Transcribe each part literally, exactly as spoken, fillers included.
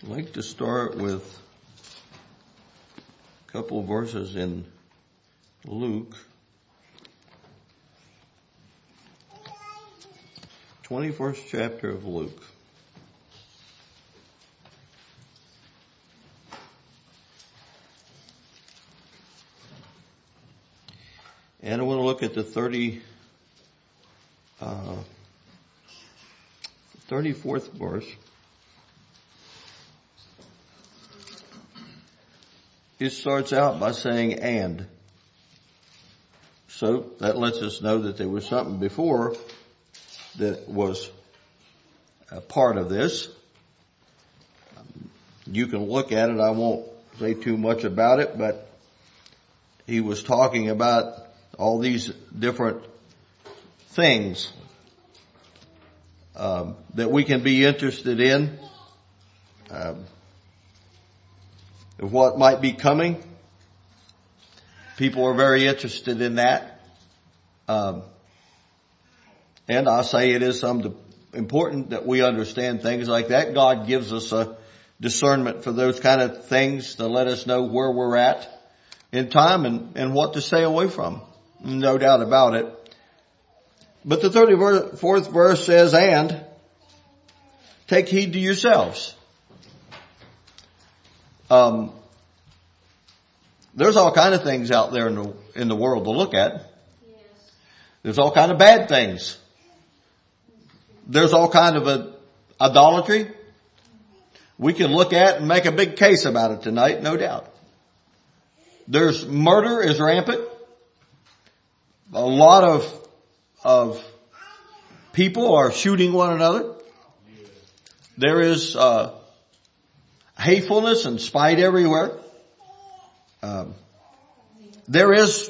I'd like to start with a couple of verses in Luke. twenty-first chapter of Luke. And I want to look at the thirty, uh, thirty-fourth verse. It starts out by saying, and. So that lets us know that there was something before that was a part of this. You can look at it. I won't say too much about it, but he was talking about all these different things um, that we can be interested in, um, of what might be coming. People are very interested in that. Um, and I say it is some important that we understand things like that. God gives us a discernment for those kind of things to let us know where we're at in time and, and what to stay away from. No doubt about it. But the thirty-fourth verse says, and take heed to yourselves. Um, there's all kind of things out there in the, in the world to look at. Yes. There's all kind of bad things. There's all kind of a idolatry. We can look at and make a big case about it tonight, no doubt. There's murder is rampant. A lot of, of people are shooting one another. There is, uh, hatefulness and spite everywhere. Um, there is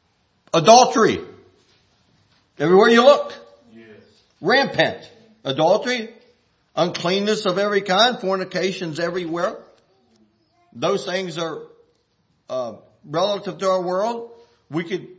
adultery everywhere you look. Yes. Rampant adultery, uncleanness of every kind, fornications everywhere. Those things are uh, relative to our world. We could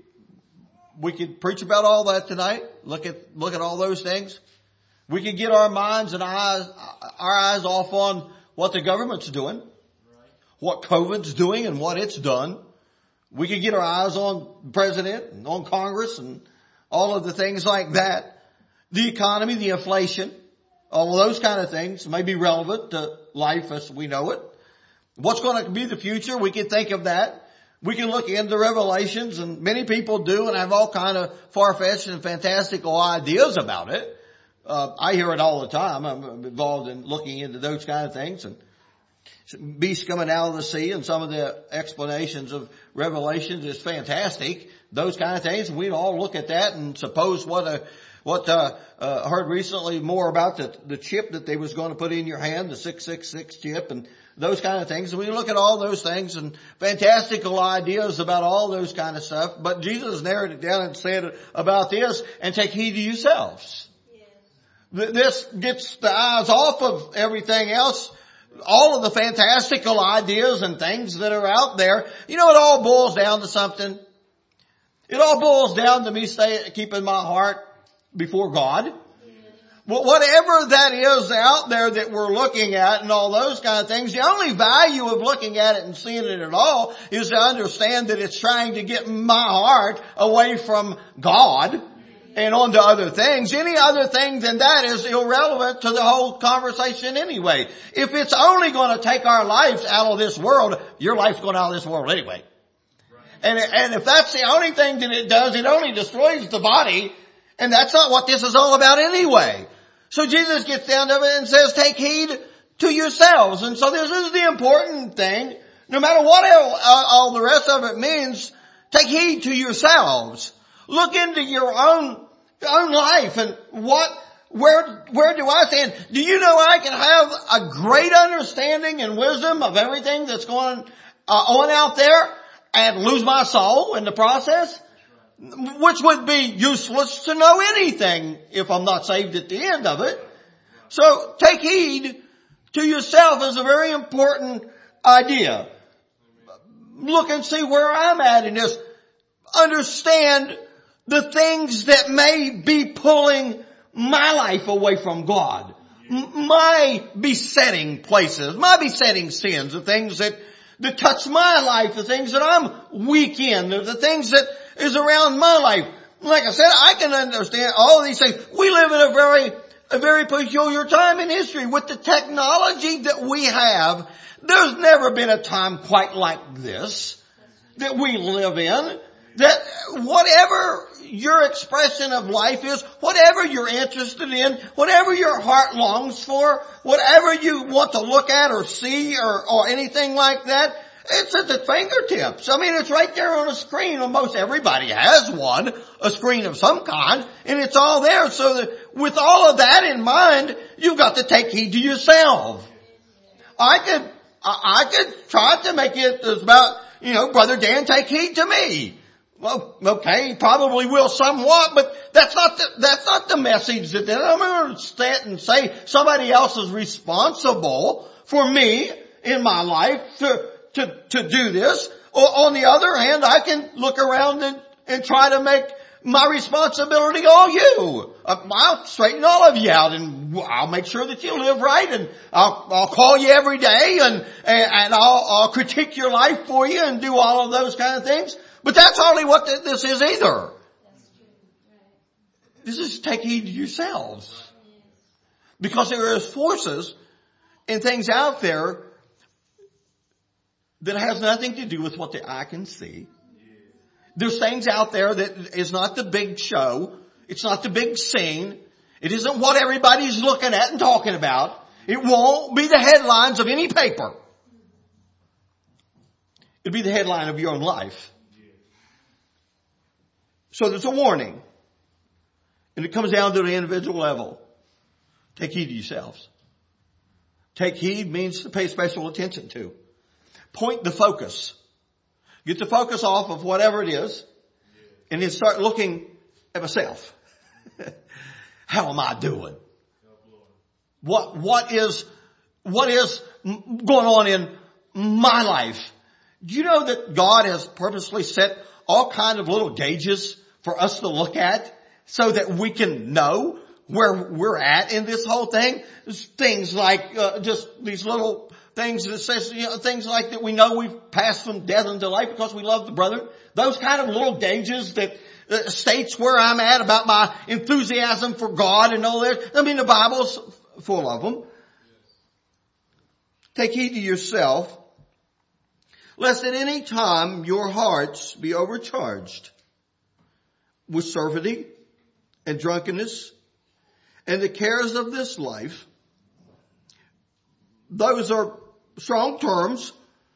we could preach about all that tonight. Look at look at all those things. We could get our minds and eyes our eyes off on what the government's doing, what COVID's doing and what it's done. We could get our eyes on the president and on Congress and all of the things like that. The economy, the inflation, all of those kind of things may be relevant to life as we know it. What's going to be the future? We can think of that. We can look into Revelations, and many people do and have all kind of far-fetched and fantastical ideas about it. Uh, I hear it all the time. I'm involved in looking into those kind of things, and beasts coming out of the sea, and some of the explanations of Revelations is fantastic. Those kind of things. We all look at that and suppose what a, what, uh, uh, heard recently more about the, the chip that they was going to put in your hand, the six six six chip and those kind of things. And we look at all those things and fantastical ideas about all those kind of stuff. But Jesus narrowed it down and said about this, and take heed to yourselves. Yes. This gets the eyes off of everything else. All of the fantastical ideas and things that are out there. You know, it all boils down to something. It all boils down to me stay, keeping my heart before God. Well, whatever that is out there that we're looking at and all those kind of things, the only value of looking at it and seeing it at all is to understand that it's trying to get my heart away from God and onto other things. Any other thing than that is irrelevant to the whole conversation anyway. If it's only going to take our lives out of this world, your life's going out of this world anyway. And, and if that's the only thing that it does, it only destroys the body. And that's not what this is all about anyway. So Jesus gets down to it and says, take heed to yourselves. And so this is the important thing. No matter what all, all the rest of it means, take heed to yourselves. Look into your own, own life and what, where, where do I stand? Do you know I can have a great understanding and wisdom of everything that's going uh, on out there and lose my soul in the process? Which would be useless to know anything if I'm not saved at the end of it. So take heed to yourself is a very important idea. Look and see where I'm at in this. Understand the things that may be pulling my life away from God. my besetting places, my besetting sins, the things that, that touch my life, the things that I'm weak in, the things that is around my life. Like I said, I can understand all of these things. We live in a very, a very peculiar time in history with the technology that we have. There's never been a time quite like this that we live in. That whatever your expression of life is, whatever you're interested in, whatever your heart longs for, whatever you want to look at or see or, or anything like that, it's at the fingertips. I mean, it's right there on a screen. Almost everybody has one, a screen of some kind, and it's all there. So that with all of that in mind, you've got to take heed to yourself. I could, I could try to make it about, you know, Brother Dan, take heed to me. Well, okay, he probably will somewhat, but that's not the, that's not the message that I'm going to stand and say somebody else is responsible for me in my life to, to, to do this. Or on the other hand, I can look around and, and try to make my responsibility all you. I'll straighten all of you out and I'll make sure that you live right, and I'll, I'll call you every day and, and, and I'll, I'll critique your life for you and do all of those kind of things. But that's hardly what this is either. This is take heed to yourselves. Because there is forces and things out there that has nothing to do with what the eye can see. There's things out there that is not the big show. It's not the big scene. It isn't what everybody's looking at and talking about. It won't be the headlines of any paper. It'll be the headline of your own life. So there's a warning. And it comes down to the individual level. Take heed to yourselves. Take heed means to pay special attention to. Point the focus. Get the focus off of whatever it is. And then start looking at myself. How am I doing? What, what is, what is going on in my life? Do you know that God has purposely set all kind of little gauges for us to look at so that we can know where we're at in this whole thing? There's things like uh, just these little things that says, you know, things like that we know we've passed from death into life because we love the brother. Those kind of little gauges that uh, states where I'm at about my enthusiasm for God and all that. I mean, the Bible's full of them. Take heed to yourself, lest at any time your hearts be overcharged with surfeiting and drunkenness and the cares of this life. Those are strong terms,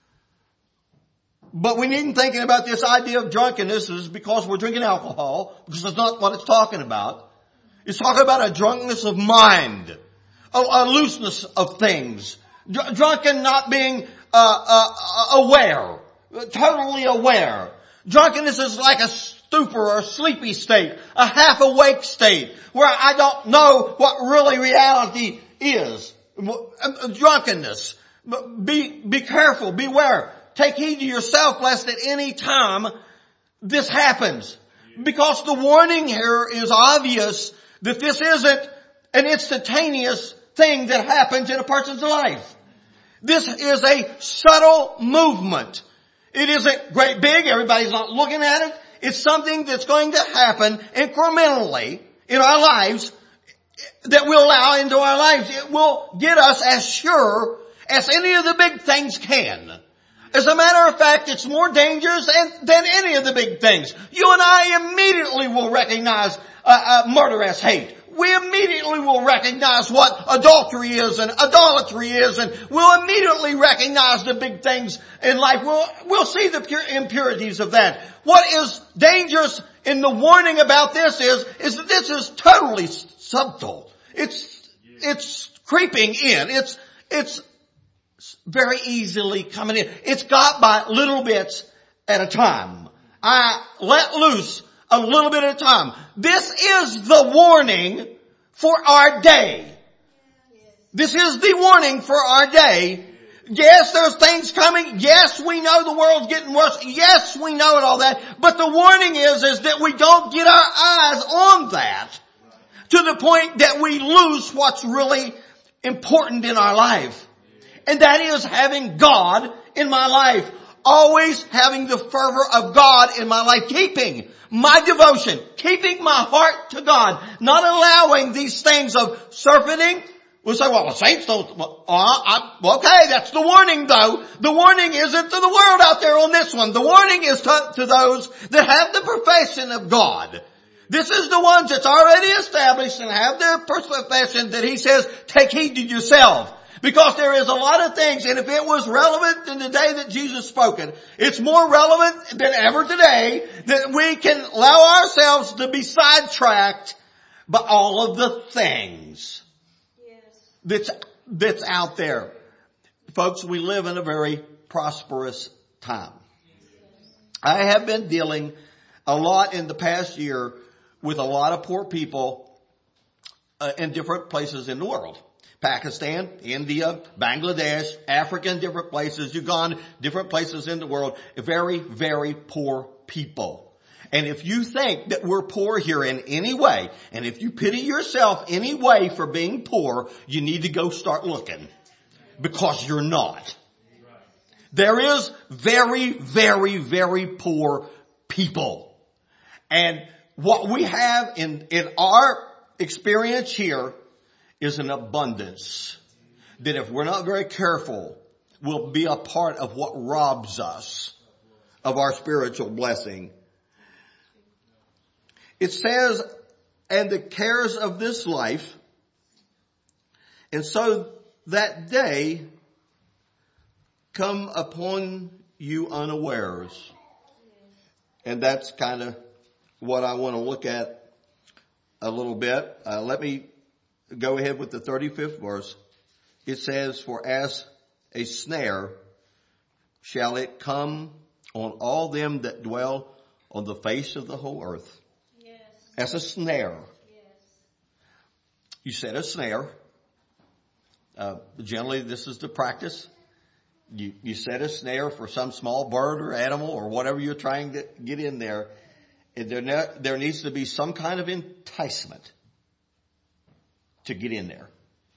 but we needn't thinking about this idea of drunkenness is because we're drinking alcohol, because that's not what it's talking about. It's talking about a drunkenness of mind, a, a looseness of things. Dr- drunken not being uh, uh, aware, totally aware. Drunkenness is like a stupor or a sleepy state, a half awake state where I don't know what really reality is. Drunkenness. Be, be careful, beware. Take heed to yourself lest at any time this happens. Because the warning here is obvious that this isn't an instantaneous thing that happens in a person's life. This is a subtle movement. It isn't great big. Everybody's not looking at it. It's something that's going to happen incrementally in our lives that we'll allow into our lives. It will get us as sure as any of the big things can. As a matter of fact, it's more dangerous than any of the big things. You and I immediately will recognize uh, uh, murder as hate. We immediately will recognize what adultery is and idolatry is, and we'll immediately recognize the big things in life. We'll, we'll see the pure impurities of that. What is dangerous in the warning about this is, is that this is totally subtle. It's, it's creeping in. It's, it's very easily coming in. It's got by little bits at a time. I let loose a little bit at a time. This is the warning for our day. This is the warning for our day. Yes, there's things coming. Yes, we know the world's getting worse. Yes, we know it all that. But the warning is, is that we don't get our eyes on that to the point that we lose what's really important in our life. And that is having God in my life. Always having the fervor of God in my life. Keeping my devotion. Keeping my heart to God. Not allowing these things of surfeiting. We'll say, well, the saints don't, well, uh, I, well, okay, that's the warning though. The warning isn't to the world out there on this one. The warning is to, to those that have the profession of God. This is the ones that's already established and have their profession that he says, take heed to yourself. Because there is a lot of things, and if it was relevant in the day that Jesus spoke it, it's more relevant than ever today that we can allow ourselves to be sidetracked by all of the things that's, that's out there. Folks, we live in a very prosperous time. I have been dealing a lot in the past year with a lot of poor people uh, in different places in the world. Pakistan, India, Bangladesh, Africa, and different places, Uganda, different places in the world. Very, very poor people. And if you think that we're poor here in any way, and if you pity yourself any way for being poor, you need to go start looking. Because you're not. There is very, very, very poor people. And what we have in, in our experience here is an abundance that if we're not very careful will be a part of what robs us of our spiritual blessing. It says, and the cares of this life, and so that day come upon you unawares. And that's kind of what I want to look at a little bit. Uh, let me go ahead with the thirty-fifth verse. It says, for as a snare shall it come on all them that dwell on the face of the whole earth. Yes. As a snare. Yes. You said a snare. Uh, generally this is the practice. You, you set a snare for some small bird or animal or whatever you're trying to get in there. And there, ne- there needs to be some kind of enticement to get in there.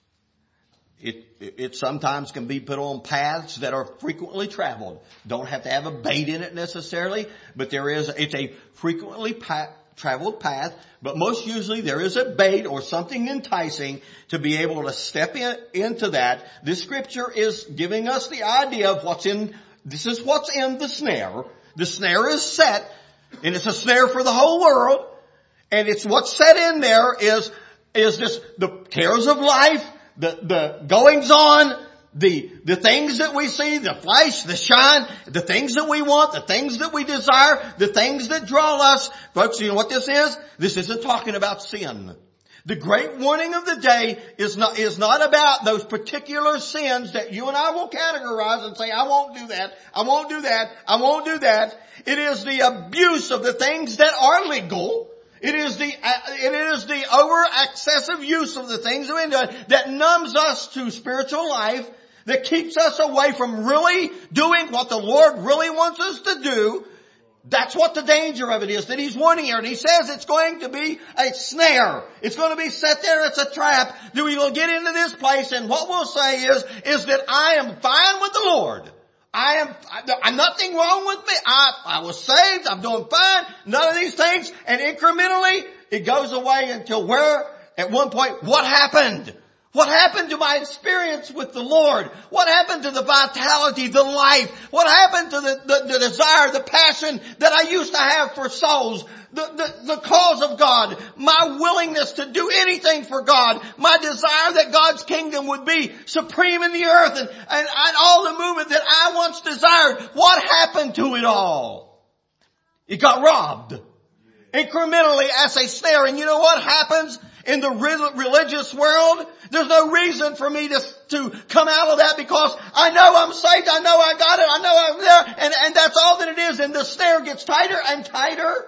It, it, it sometimes can be put on paths that are frequently traveled. Don't have to have a bait in it necessarily, but there is, it's a frequently pa- traveled path, but most usually there is a bait or something enticing to be able to step in, into that. This scripture is giving us the idea of what's in, this is what's in the snare. The snare is set, and it's a snare for the whole world, and it's what's set in there is is this the cares of life, the, the goings on, the, the things that we see, the flash, the shine, the things that we want, the things that we desire, the things that draw us. Folks, you know what this is? This isn't talking about sin. The great warning of the day is not, is not about those particular sins that you and I will categorize and say, I won't do that, I won't do that, I won't do that. It is the abuse of the things that are legal. It is the, it is the over excessive use of the things that we do that numbs us to spiritual life, that keeps us away from really doing what the Lord really wants us to do. That's what the danger of it is that he's warning here. And he says it's going to be a snare. It's going to be set there. It's a trap. That we will get into this place. And what we'll say is, is that I am fine with the Lord. I am, I, nothing wrong with me. I, I was saved. I'm doing fine. None of these things. And incrementally, it goes away until where, at one point, what happened? What happened to my experience with the Lord? What happened to the vitality, the life? What happened to the, the, the desire, the passion that I used to have for souls? The, the, the cause of God, my willingness to do anything for God, my desire that God's kingdom would be supreme in the earth, and, and, and all the movement that I once desired. What happened to it all? It got robbed. Incrementally as a snare. And you know what happens in the re- religious world? There's no reason for me to, to come out of that because I know I'm saved, I know I got it, I know I'm there, and, and that's all that it is. And the snare gets tighter and tighter.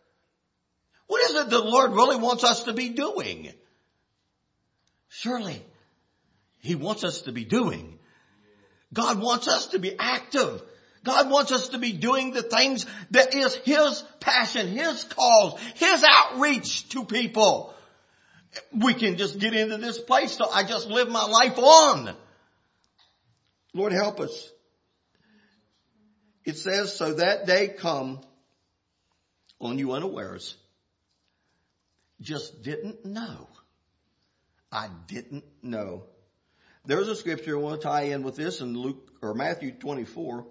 What is it the Lord really wants us to be doing? Surely, He wants us to be doing. God wants us to be active. God wants us to be doing the things that is His passion, His cause, His outreach to people. we can just get into this place. So I just live my life on. Lord, help us. It says, so that day come on you unawares. Just didn't know. I didn't know. There's a scripture I want to tie in with this in Luke or Matthew twenty-four.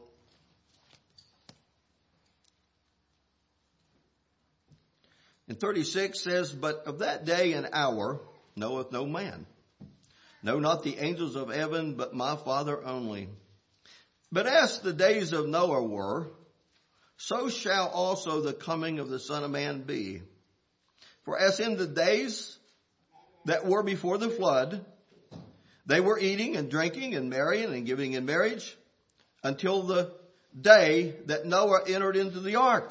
And thirty-six says, but of that day and hour knoweth no man. No, not the angels of heaven, but my Father only. But as the days of Noah were, so shall also the coming of the Son of Man be. For as in the days that were before the flood, they were eating and drinking and marrying and giving in marriage until the day that Noah entered into the ark.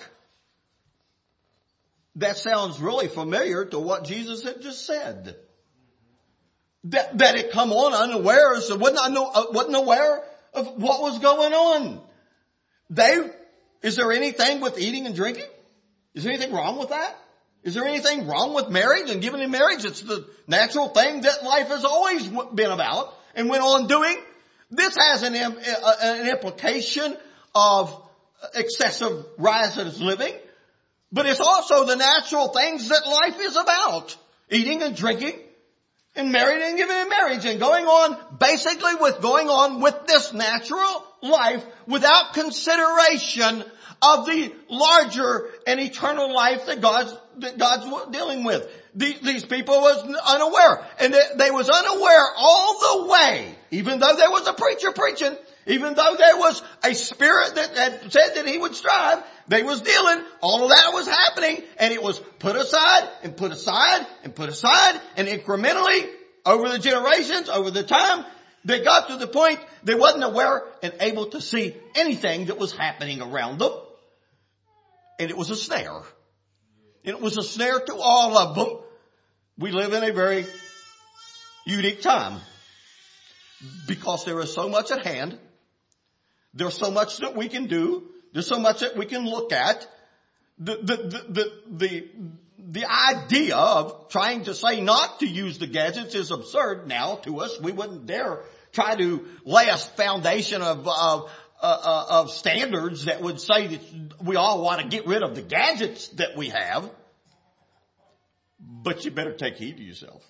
That sounds really familiar to what Jesus had just said. That, that it come on unawares, so wasn't, wasn't aware of what was going on. They, is there anything with eating and drinking? Is there anything wrong with that? Is there anything wrong with marriage and giving in marriage? It's the natural thing that life has always been about and went on doing. This has an, an implication of excessive riotous living, but it's also the natural things that life is about. Eating and drinking and marrying and giving in marriage and going on basically with going on with this natural life without consideration of the larger and eternal life that God's, that God's dealing with. The, these people was unaware, and they, they was unaware all the way, even though there was a preacher preaching, even though there was a spirit that had said that he would strive, they was dealing, all of that was happening, and it was put aside and put aside and put aside, and incrementally over the generations, over the time, they got to the point they wasn't aware and able to see anything that was happening around them. And it was a snare. And it was a snare to all of them. We live in a very unique time because there is so much at hand. There's so much that we can do. There's so much that we can look at. The, the, the, the, the, the idea of trying to say not to use the gadgets is absurd now to us. We wouldn't dare try to lay a foundation of, of, uh, of standards that would say that we all want to get rid of the gadgets that we have. But you better take heed to yourself.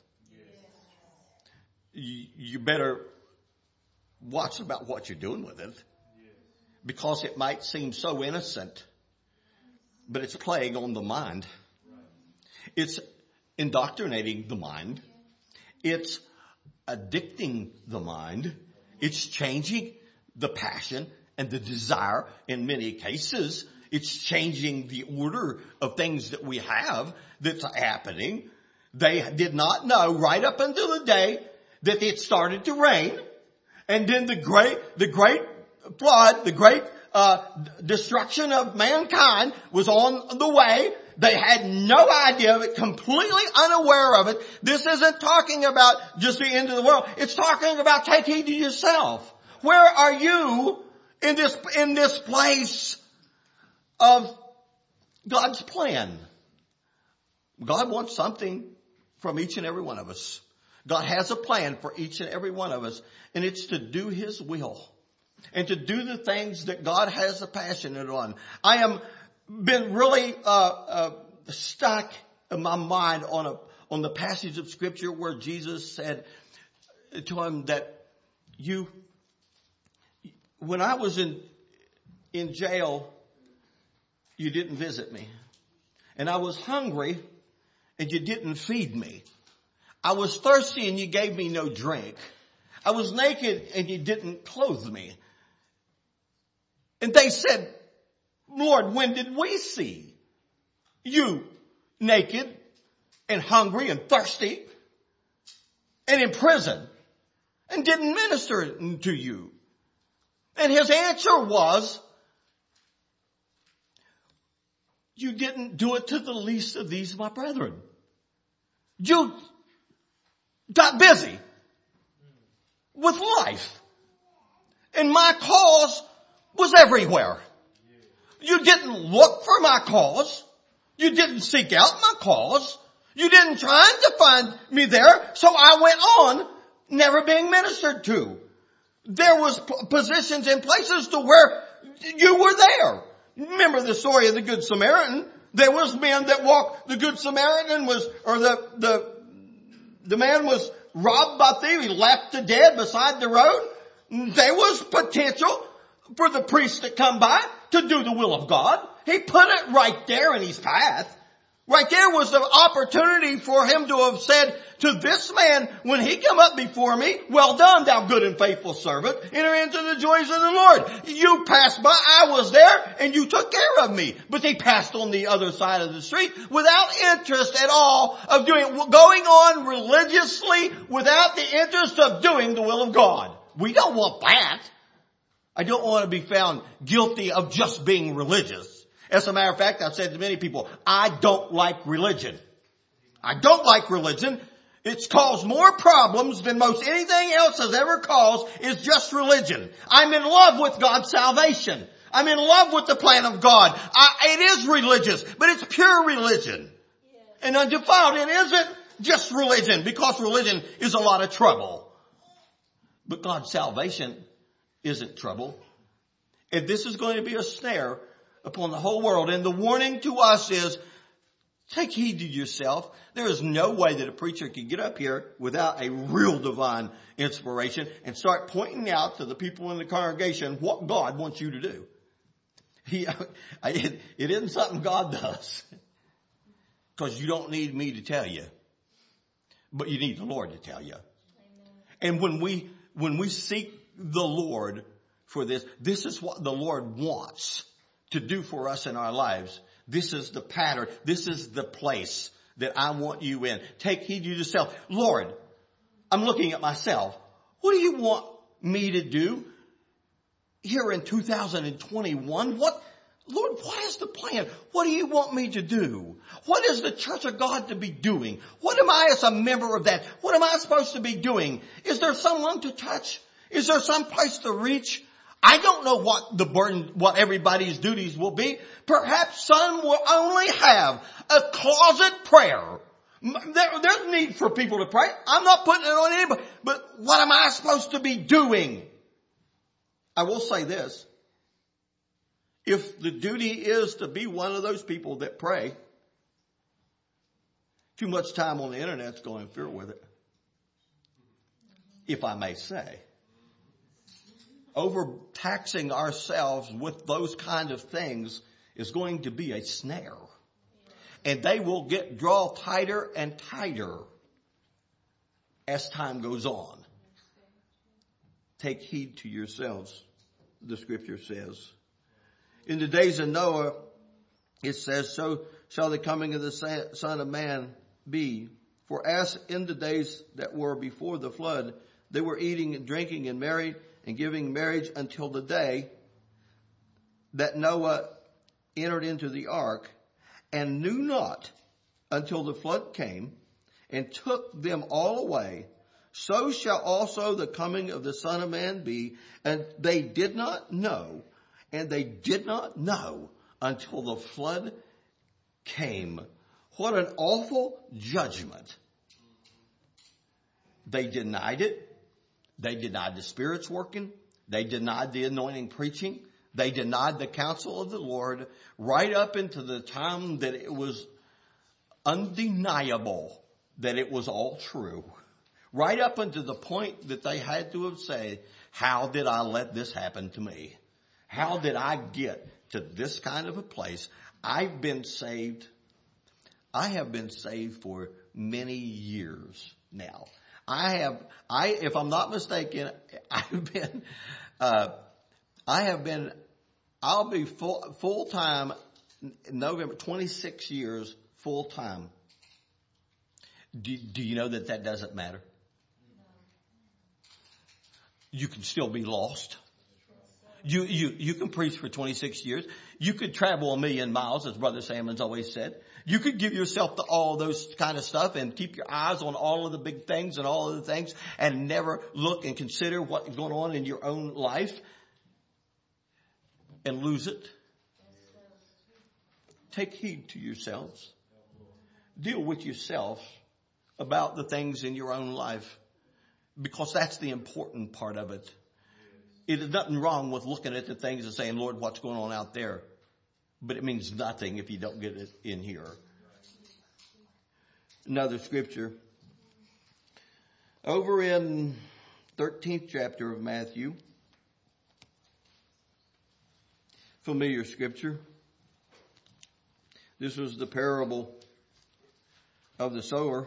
You, you better watch about what you're doing with it. Because it might seem so innocent, but it's playing on the mind. It's indoctrinating the mind. It's addicting the mind. It's changing the passion and the desire in many cases. It's changing the order of things that we have that's happening. They did not know right up until the day that it started to rain. And then the great, the great flood, the great uh destruction of mankind was on the way. They had no idea of it, completely unaware of it. This isn't talking about just the end of the world. It's talking about take heed to yourself. Where are you in this, in this place of God's plan? God wants something from each and every one of us. God has a plan for each and every one of us, and it's to do His will and to do the things that God has a passion on. I am been really uh, uh stuck in my mind on a on the passage of Scripture where Jesus said to him that you, when I was in in jail, you didn't visit me, and I was hungry, and you didn't feed me. I was thirsty, and you gave me no drink. I was naked, and you didn't clothe me. And they said, Lord, when did we see you naked and hungry and thirsty and in prison and didn't minister to you? And his answer was, you didn't do it to the least of these, my brethren. You got busy with life. And my cause was everywhere. You didn't look for my cause. You didn't seek out my cause. You didn't try to find me there, so I went on never being ministered to. There was p- positions and places to where you were there. Remember the story of the Good Samaritan? There was men that walked, the Good Samaritan was, or the, the, the man was robbed by thieves. He left to dead beside the road. There was potential for the priest to come by to do the will of God. He put it right there in his path. Right there was the opportunity for him to have said to this man, when he come up before me, well done, thou good and faithful servant. Enter into the joys of the Lord. You passed by, I was there, and you took care of me. But they passed on the other side of the street without interest at all of doing, going on religiously without the interest of doing the will of God. We don't want that. I don't want to be found guilty of just being religious. As a matter of fact, I've said to many people, I don't like religion. I don't like religion. It's caused more problems than most anything else has ever caused is just religion. I'm in love with God's salvation. I'm in love with the plan of God. I, it is religious, but it's pure religion. And undefiled, it isn't just religion, because religion is a lot of trouble. But God's salvation isn't trouble. And this is going to be a snare upon the whole world. And the warning to us is, take heed to yourself. There is no way that a preacher can get up here without a real divine inspiration and start pointing out to the people in the congregation what God wants you to do. He, it, it isn't something God does. Because you don't need me to tell you. But you need the Lord to tell you. Amen. And when we, when we seek the Lord for this, this is what the Lord wants to do for us in our lives. This is the pattern. This is the place that I want you in. Take heed to yourself. Lord, I'm looking at myself. What do you want me to do here in two thousand twenty-one? What, Lord, what is the plan? What do you want me to do? What is the Church of God to be doing? What am I as a member of that? What am I supposed to be doing? Is there someone to touch? Is there some place to reach? I don't know what the burden, what everybody's duties will be. Perhaps some will only have a closet prayer. There, there's need for people to pray. I'm not putting it on anybody. But what am I supposed to be doing? I will say this. If the duty is to be one of those people that pray, too much time on the internet's going to interfere with it. If I may say. Overtaxing ourselves with those kind of things is going to be a snare. And they will get draw tighter and tighter as time goes on. Take heed to yourselves, the scripture says. In the days of Noah, it says, so shall the coming of the Son of Man be. For as in the days that were before the flood, they were eating and drinking and married and giving marriage until the day that Noah entered into the ark, and knew not until the flood came and took them all away. So shall also the coming of the Son of Man be. And they did not know, and they did not know until the flood came. What an awful judgment. They denied it. They denied the Spirit's working. They denied the anointing preaching. They denied the counsel of the Lord right up into the time that it was undeniable that it was all true. Right up until the point that they had to have said, how did I let this happen to me? How did I get to this kind of a place? I've been saved. I have been saved for many years now. I have, I, if I'm not mistaken, I've been, uh, I have been, I'll be full, full time November, twenty-six years full time. Do, do you know that that doesn't matter? You can still be lost. You, you, you can preach for twenty-six years. You could travel a million miles, as Brother Salmon's always said. You could give yourself to all those kind of stuff and keep your eyes on all of the big things and all of the things and never look and consider what's going on in your own life and lose it. Take heed to yourselves. deal with yourself about the things in your own life, because that's the important part of it. It is nothing wrong with looking at the things and saying, Lord, what's going on out there? But it means nothing if you don't get it in here. Another scripture. Over in thirteenth chapter of Matthew. Familiar scripture. This was the parable of the sower.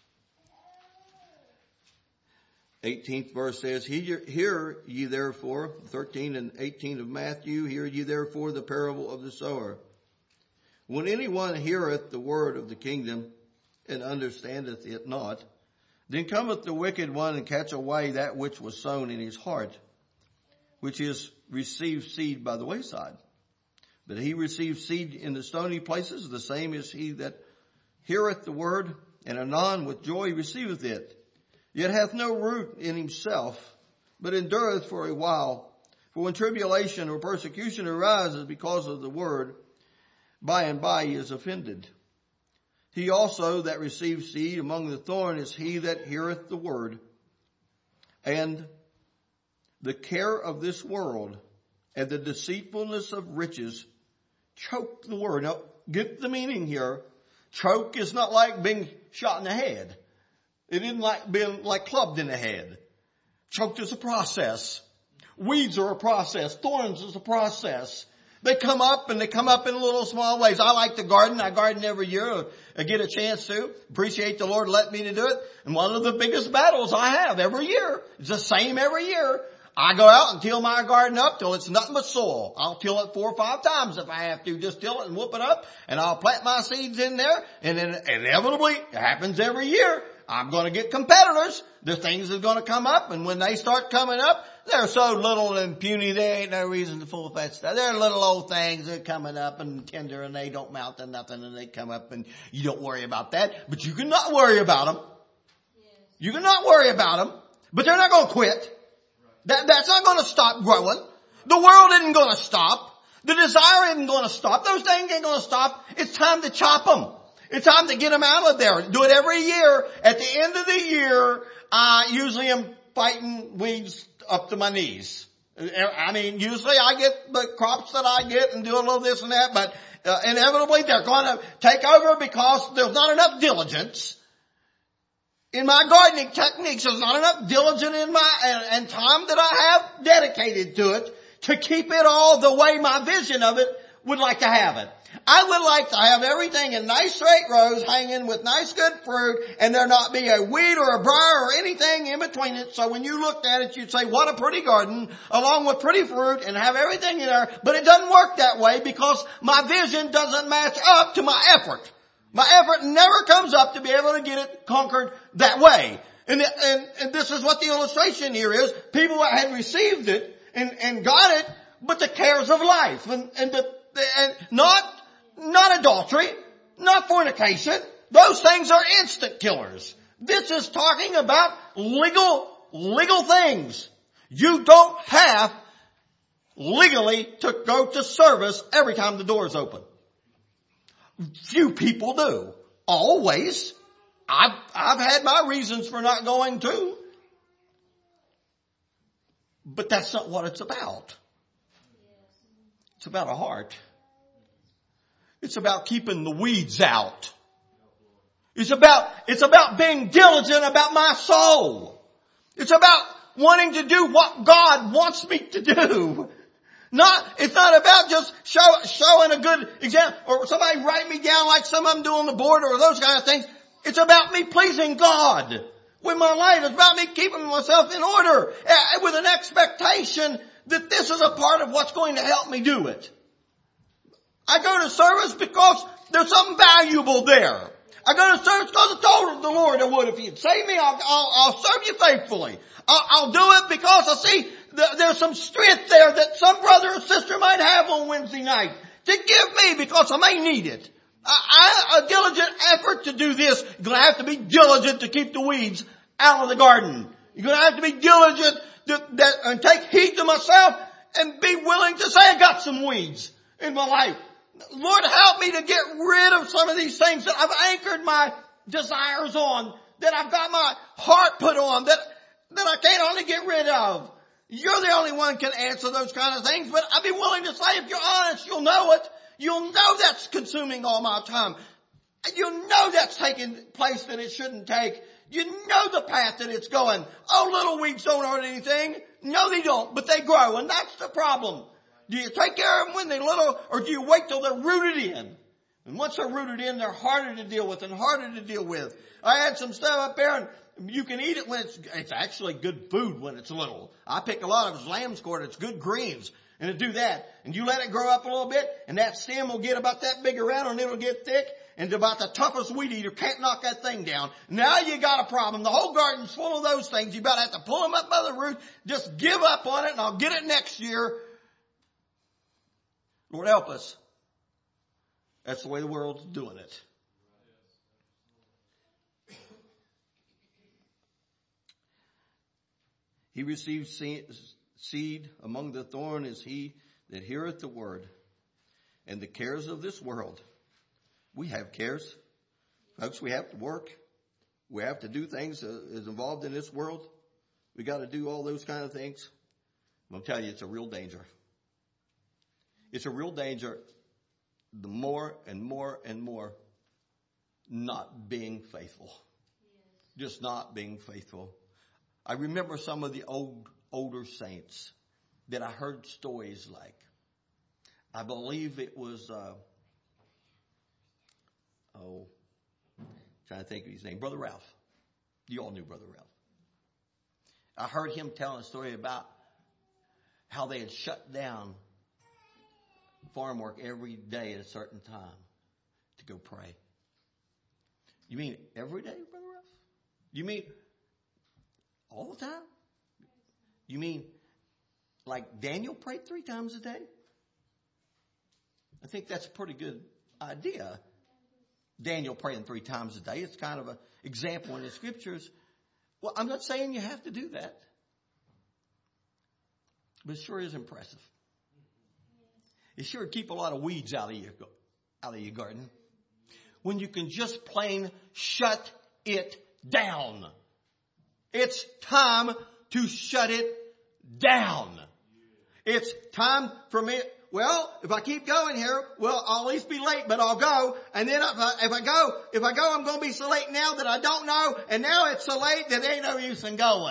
eighteenth verse says, Hear ye therefore, thirteen and eighteen of Matthew, hear ye therefore the parable of the sower. When anyone heareth the word of the kingdom, and understandeth it not, then cometh the wicked one and catch away that which was sown in his heart, which is received seed by the wayside. But he receives seed in the stony places, the same is he that heareth the word, and anon with joy receiveth it, yet hath no root in himself, but endureth for a while. For when tribulation or persecution arises because of the word, by and by he is offended. He also that receives seed among the thorn is he that heareth the word, and the care of this world and the deceitfulness of riches choke the word. Now, get the meaning here. Choke is not like being shot in the head. It isn't like being like clubbed in the head. Choked is a process. Weeds are a process. Thorns is a process. They come up and they come up in little small ways. I like to garden. I garden every year. I get a chance to. Appreciate the Lord letting me to do it. And one of the biggest battles I have every year is the same every year. I go out and till my garden up till it's nothing but soil. I'll till it four or five times if I have to. Just till it and whoop it up. And I'll plant my seeds in there. And then inevitably, it happens every year, I'm going to get competitors. The things are going to come up. And when they start coming up, they're so little and puny, there ain't no reason to fool with that stuff. They're little old things that are coming up and tender, and they don't mount to nothing, and they come up, and you don't worry about that. But you cannot worry about them. You cannot worry about them. But they're not going to quit. That, that's not going to stop growing. The world isn't going to stop. The desire isn't going to stop. Those things ain't going to stop. It's time to chop them. It's time to get them out of there. Do it every year. At the end of the year, I usually am fighting weeds up to my knees. I mean, usually I get the crops that I get and do a little this and that, but uh, inevitably they're going to take over because there's not enough diligence in my gardening techniques. There's not enough diligence in my and, and time that I have dedicated to it to keep it all the way my vision of it would like to have it. I would like to have everything in nice straight rows hanging with nice good fruit, and there not be a weed or a briar or anything in between it. So when you looked at it, you'd say, what a pretty garden along with pretty fruit, and have everything in there. But it doesn't work that way because my vision doesn't match up to my effort. My effort never comes up to be able to get it conquered that way. And, and, and this is what the illustration here is. People had received it and, and got it, but the cares of life and, and the, the and not Not adultery, not fornication. Those things are instant killers. This is talking about legal, legal things. You don't have legally to go to service every time the door is open. Few people do. Always. I've, I've had my reasons for not going to. But that's not what it's about. It's about a heart. It's about keeping the weeds out. It's about, it's about being diligent about my soul. It's about wanting to do what God wants me to do. Not, it's not about just show, showing a good example or somebody write me down like some of them do on the board or those kind of things. It's about me pleasing God with my life. It's about me keeping myself in order uh, with an expectation that this is a part of what's going to help me do it. I go to service because there's something valuable there. I go to service because I told the Lord I would. If He'd save me, I'll, I'll, I'll serve you faithfully. I'll, I'll do it because I see that there's some strength there that some brother or sister might have on Wednesday night to give me because I may need it. I, I, a diligent effort to do this. You're going to have to be diligent to keep the weeds out of the garden. You're going to have to be diligent to, that, and take heed to myself and be willing to say I got some weeds in my life. Lord, help me to get rid of some of these things that I've anchored my desires on, that I've got my heart put on, that, that I can't only get rid of. You're the only one can answer those kind of things, but I'd be willing to say, if you're honest, you'll know it. You'll know that's consuming all my time. You'll know that's taking place that it shouldn't take. You know the path that it's going. Oh, little weeds don't hurt anything. No, they don't, but they grow, and that's the problem. Do you take care of them when they're little, or do you wait till they're rooted in? And once they're rooted in, they're harder to deal with and harder to deal with. I had some stuff up there, and you can eat it when it's, it's actually good food when it's little. I pick a lot of lamb's quarter. It's good greens. And to do that, and you let it grow up a little bit, and that stem will get about that big around, and it'll get thick, and about the toughest weed eater can't knock that thing down. Now you got a problem. The whole garden's full of those things. You about to have to pull them up by the root. Just give up on it, and I'll get it next year. Lord, help us. That's the way the world's doing it. He receives seed among the thorn is he that heareth the word, and the cares of this world. We have cares. Folks, we have to work. We have to do things uh, is involved in this world. We got to do all those kind of things. I'm going to tell you, it's a real danger. It's a real danger the more and more and more not being faithful. Yes. Just not being faithful. I remember some of the old older saints that I heard stories like. I believe it was, uh, oh, trying to think of his name, Brother Ralph. You all knew Brother Ralph. I heard him telling a story about how they had shut down farm work every day at a certain time to go pray. You mean every day, Brother Ralph? You mean all the time? You mean like Daniel prayed three times a day? I think that's a pretty good idea. Daniel praying three times a day. It's kind of an example in the scriptures. Well, I'm not saying you have to do that, but it sure is impressive. It sure keep a lot of weeds out of your out of your garden when you can just plain shut it down. It's time to shut it down. It's time for me. Well, if I keep going here, well, I'll at least be late, but I'll go. And then if I, if I go, if I go, I'm going to be so late now that I don't know. And now it's so late that there ain't no use in going.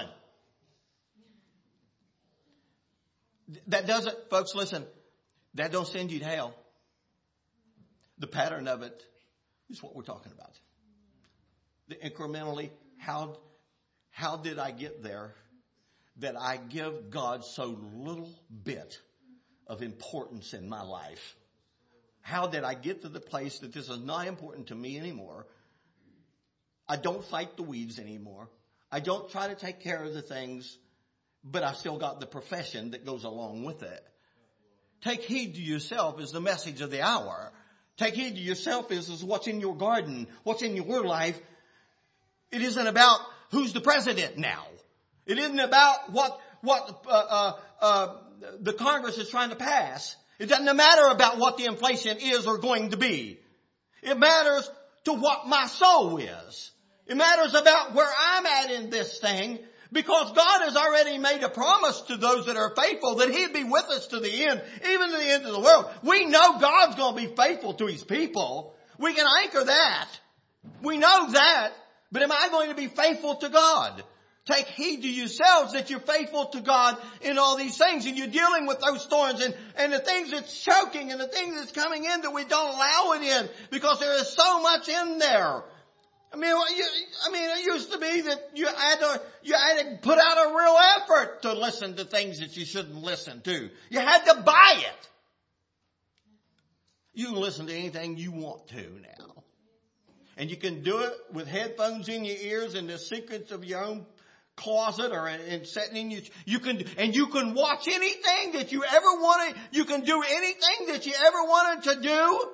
That doesn't, folks, listen, that don't send you to hell. The pattern of it is what we're talking about. The incrementally, how, how did I get there that I give God so little bit of importance in my life? How did I get to the place that this is not important to me anymore? I don't fight the weeds anymore. I don't try to take care of the things, but I still got the profession that goes along with it. Take heed to yourself is the message of the hour. Take heed to yourself is, is what's in your garden, what's in your life. It isn't about who's the president now. It isn't about what, what, uh, uh, uh, the Congress is trying to pass. It doesn't matter about what the inflation is or going to be. It matters to what my soul is. It matters about where I'm at in this thing, because God has already made a promise to those that are faithful that He'd be with us to the end, even to the end of the world. We know God's going to be faithful to His people. We can anchor that. We know that. But am I going to be faithful to God? Take heed to yourselves that you're faithful to God in all these things. And you're dealing with those thorns and, and the things that's choking and the things that's coming in that we don't allow it in, because there is so much in there. I mean, you, I mean, it used to be that you had to, you had to put out a real effort to listen to things that you shouldn't listen to. You had to buy it. You can listen to anything you want to now. And you can do it with headphones in your ears in the secrets of your own closet or in sitting in you. You can, and you can watch anything that you ever wanted. You can do anything that you ever wanted to do.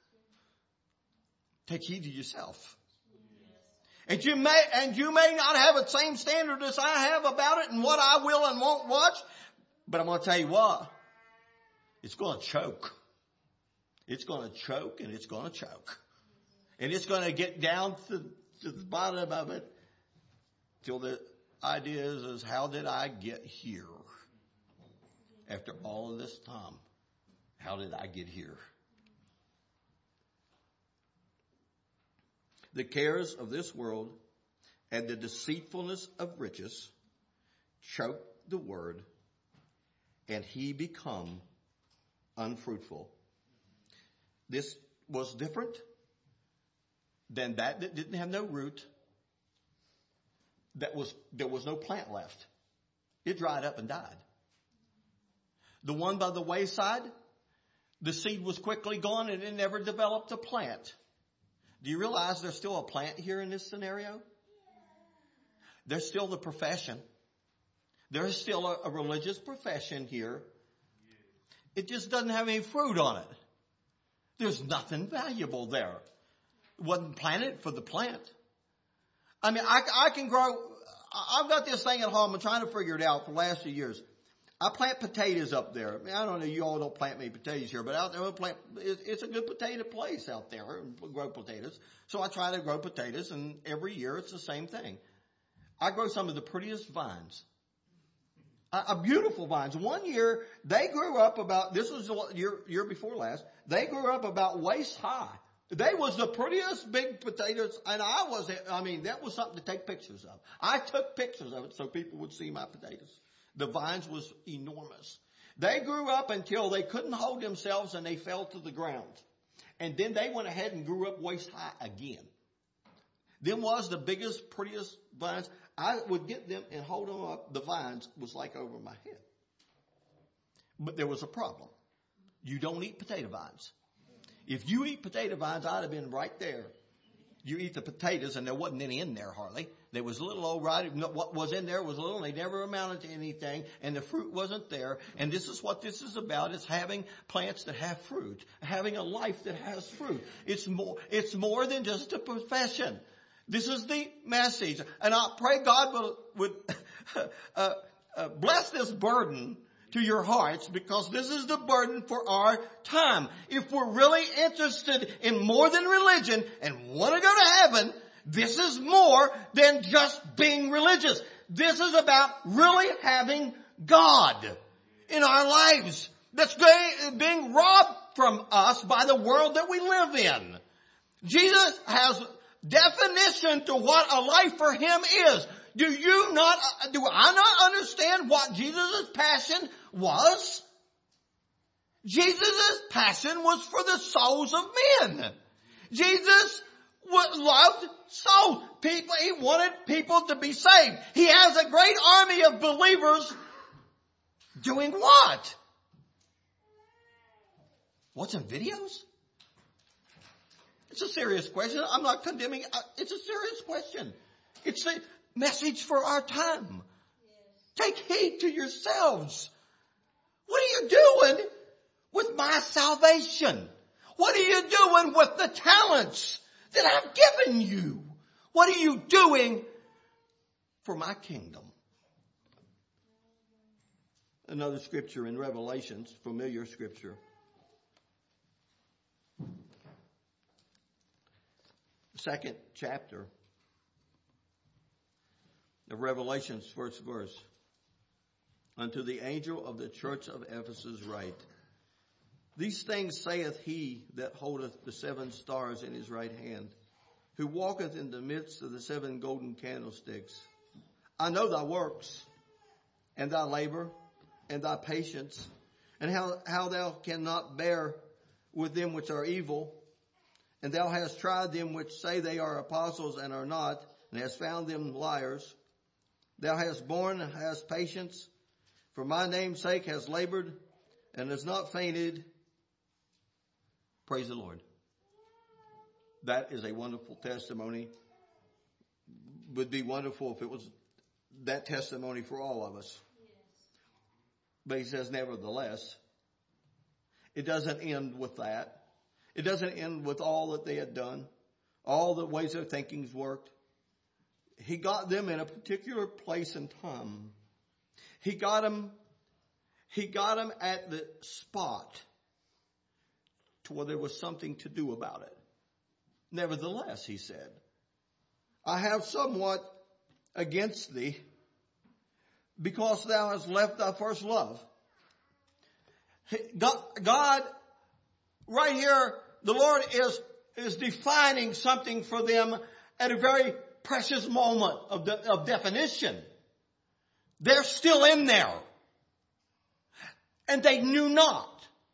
Take heed to yourself. And you may, and you may not have the same standard as I have about it and what I will and won't watch. But I'm going to tell you what, it's going to choke. It's going to choke and it's going to choke. And it's going to get down to, to the bottom of it till the idea is, is how did I get here? After all of this time, how did I get here? The cares of this world and the deceitfulness of riches choke the word, and he become unfruitful. This was different than that that didn't have no root. That was, there was no plant left. It dried up and died. The one by the wayside, the seed was quickly gone and it never developed a plant. Do you realize there's still a plant here in this scenario? There's still the profession. There's still a, a religious profession here. It just doesn't have any fruit on it. There's nothing valuable there. It wasn't planted for the plant. I mean, I, I can grow, I've got this thing at home. I'm trying to figure it out for the last few years. I plant potatoes up there. I mean, I don't know, you all don't plant many potatoes here, but out there, I plant, it's a good potato place out there, grow potatoes. So I try to grow potatoes, and every year it's the same thing. I grow some of the prettiest vines. Uh, beautiful vines. One year, they grew up about, this was the year, year before last, they grew up about waist high. They was the prettiest big potatoes, and I was, I mean, that was something to take pictures of. I took pictures of it so people would see my potatoes. The vines was enormous. They grew up until they couldn't hold themselves and they fell to the ground. And then they went ahead and grew up waist high again. Them was the biggest, prettiest vines. I would get them and hold them up. The vines was like over my head. But there was a problem. You don't eat potato vines. If you eat potato vines, I'd have been right there. You eat the potatoes, and there wasn't any in there hardly. There was a little old right. What was in there was little, and they never amounted to anything, and the fruit wasn't there. And this is what this is about: is having plants that have fruit, having a life that has fruit. It's more. It's more than just a profession. This is the message, and I pray God will would uh, uh, bless this burden to your hearts, because this is the burden for our time. If we're really interested in more than religion and want to go to heaven, this is more than just being religious. This is about really having God in our lives that's being robbed from us by the world that we live in. Jesus has definition to what a life for him is. Do you not, do I not understand what Jesus' passion was? Jesus' passion was for the souls of men. Jesus loved souls. People, he wanted people to be saved. He has a great army of believers doing what? Watching videos? It's a serious question. I'm not condemning. It's a serious question. It's the message for our time. Take heed to yourselves. What are you doing with my salvation? What are you doing with the talents that I've given you? What are you doing for my kingdom? Another scripture in Revelations, familiar scripture. Second chapter of Revelation's first verse. Unto the angel of the church of Ephesus write, These things saith he that holdeth the seven stars in his right hand, who walketh in the midst of the seven golden candlesticks. I know thy works, and thy labor, and thy patience, and how, how thou cannot bear with them which are evil, and thou hast tried them which say they are apostles and are not, and hast found them liars. Thou hast borne and hast patience, for my name's sake hast labored, and has not fainted. Praise the Lord. That is a wonderful testimony. Would be wonderful if it was that testimony for all of us. But he says, nevertheless, it doesn't end with that. It doesn't end with all that they had done, all the ways their thinkings worked. He got them in a particular place and time. He got them, he got them at the spot to where there was something to do about it. Nevertheless, he said, I have somewhat against thee, because thou hast left thy first love. God, God right here, the Lord is, is defining something for them at a very precious moment of, de, of definition. They're still in there. And they knew not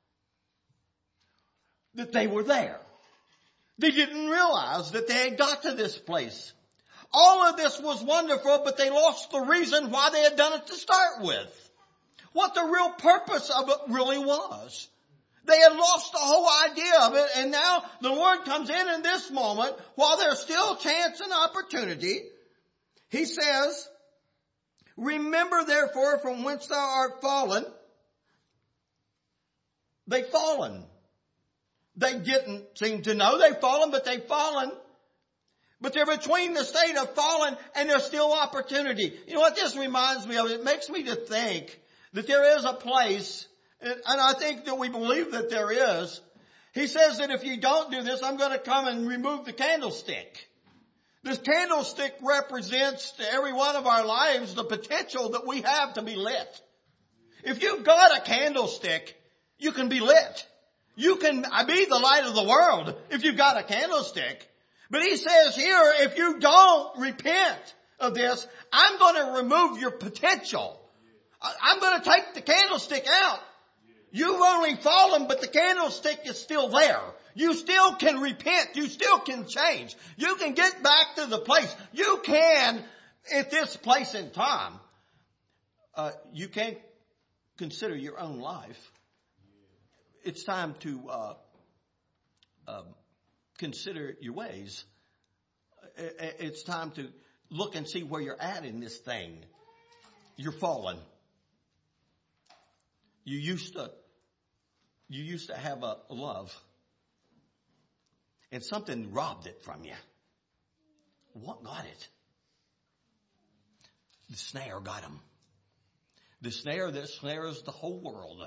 that they were there. They didn't realize that they had got to this place. All of this was wonderful, but they lost the reason why they had done it to start with. What the real purpose of it really was. They had lost the whole idea of it, and now the Lord comes in in this moment, while there's still chance and opportunity. He says, remember therefore from whence thou art fallen. They've fallen. They didn't seem to know they've fallen, but they've fallen. But they're between the state of fallen and there's still opportunity. You know what this reminds me of? It makes me to think that there is a place, and I think that we believe that there is. He says that if you don't do this, I'm going to come and remove the candlestick. This candlestick represents to every one of our lives the potential that we have to be lit. If you've got a candlestick, you can be lit. You can be the light of the world if you've got a candlestick. But he says here, if you don't repent of this, I'm going to remove your potential. I'm going to take the candlestick out. You've only fallen, but the candlestick is still there. You still can repent. You still can change. You can get back to the place. You can, at this place in time, uh, you can consider your own life. It's time to uh, uh, consider your ways. It's time to look and see where you're at in this thing. You're fallen. You used to, you used to have a love, and something robbed it from you. What got it? The snare got him. The snare that snares the whole world.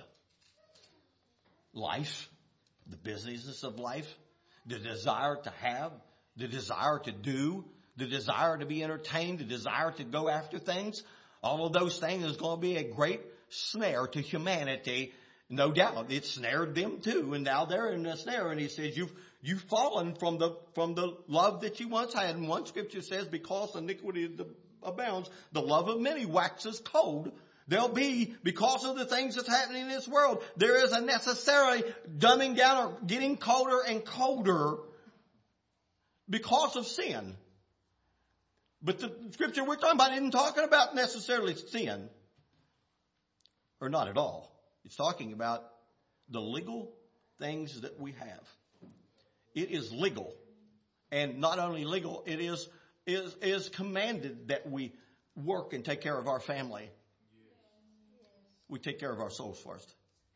Life, the business of life, the desire to have, the desire to do, the desire to be entertained, the desire to go after things. All of those things is going to be a great snare to humanity. No doubt. It snared them too. And now they're in the snare. And he says, you've, you've fallen from the, from the love that you once had. And one scripture says, because iniquity abounds, the love of many waxes cold. There'll be, because of the things that's happening in this world, there is a necessary dumbing down or getting colder and colder because of sin. But the scripture we're talking about isn't talking about necessarily sin. Or not at all. It's talking about the legal things that we have. It is legal. And not only legal, it is, is, is commanded that we work and take care of our family. We take care of our souls first.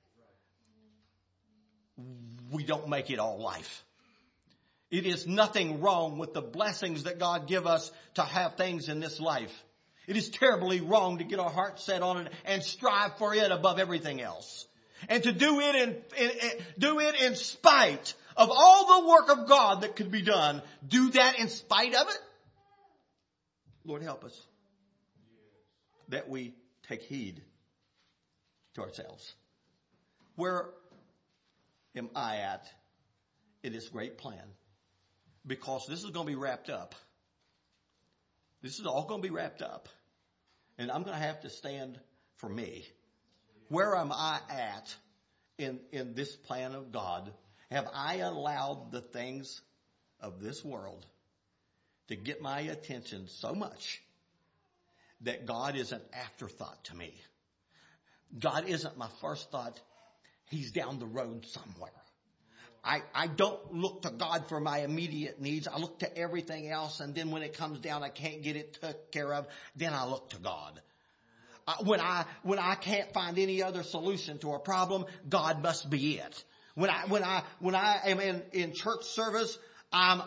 We don't make it all life. It is nothing wrong with the blessings that God give us to have things in this life. It is terribly wrong to get our heart set on it and strive for it above everything else. And to do it in, in, in do it in spite of all the work of God that could be done. Do that in spite of it. Lord, help us that we take heed to ourselves. Where am I at in this great plan? Because this is going to be wrapped up. This is all going to be wrapped up. And I'm going to have to stand for me. Where am I at in, in this plan of God? Have I allowed the things of this world to get my attention so much that God is an afterthought to me? God isn't my first thought. He's down the road somewhere. I, I don't look to God for my immediate needs. I look to everything else. And then when it comes down, I can't get it took care of. Then I look to God. Uh, when I, when I can't find any other solution to a problem, God must be it. When I, when I, when I am in, in church service, I'm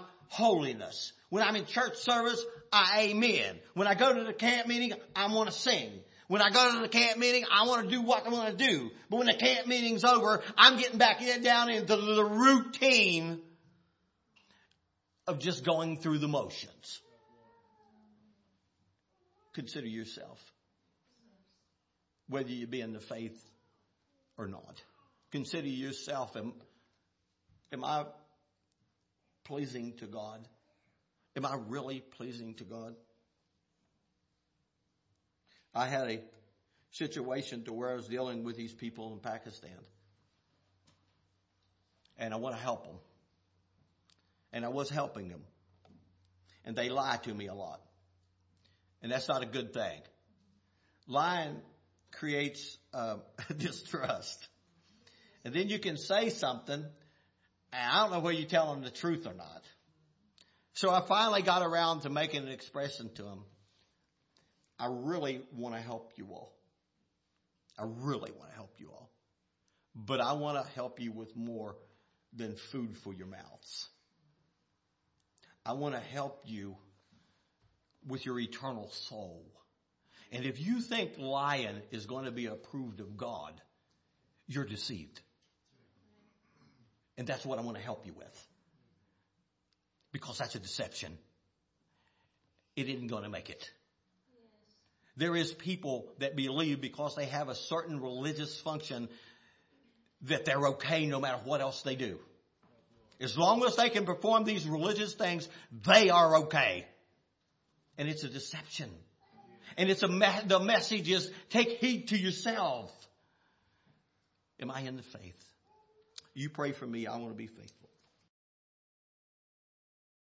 holiness. When I'm in church service, I amen. When I go to the camp meeting, I want to sing. When I go to the camp meeting, I want to do what I want to do. But when the camp meeting's over, I'm getting back in, down into the routine of just going through the motions. Consider yourself, whether you be in the faith or not. Consider yourself, am, am I pleasing to God? Am I really pleasing to God? I had a situation to where I was dealing with these people in Pakistan. And I want to help them. And I was helping them. And they lie to me a lot. And that's not a good thing. Lying creates uh, distrust. And then you can say something, and I don't know whether you tell them the truth or not. So I finally got around to making an expression to them. I really want to help you all. I really want to help you all. But I want to help you with more than food for your mouths. I want to help you with your eternal soul. And if you think lying is going to be approved of God, you're deceived. And that's what I want to help you with. Because that's a deception. It isn't going to make it. There is people that believe because they have a certain religious function that they're okay no matter what else they do. As long as they can perform these religious things, they are okay. And it's a deception. And it's a me- the message is take heed to yourself. Am I in the faith? You pray for me. I want to be faithful.